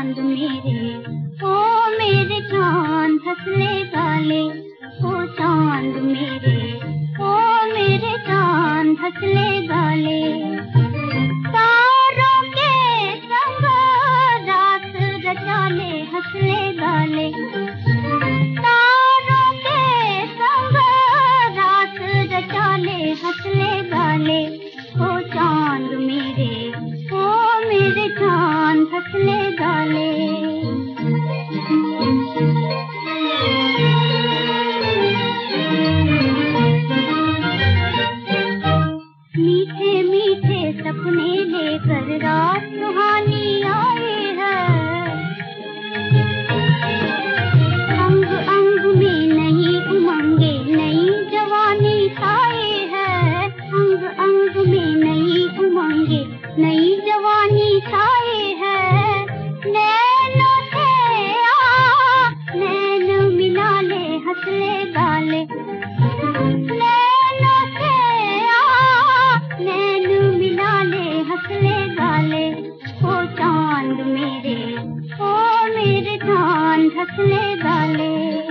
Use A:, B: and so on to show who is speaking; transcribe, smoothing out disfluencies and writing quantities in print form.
A: चांद मेरे, ओ मेरे चांद हंसले गाले, ओ चांद मेरे, ओ मेरे चांद हंसले गाले। तारों के संग रात रचा ले हंसले गाले, तारों के संग रात रचा ले हंसले गाले। ओ चांद मेरे, ओ मेरे चांद हंसले गाले। मीठे मीठे सपने लेकर रात सुहानी आए है, अंग अंग में नई उमंगे नई जवानी छाए है, अंग अंग में नई उमंगे नई जवानी छाए है। नैनों से नैन मिला ले हंसले गाले, नैनों से नैन मिला ले हंसले गाले। ओ चांद मेरे, ओ मेरे चांद हंसले गाले।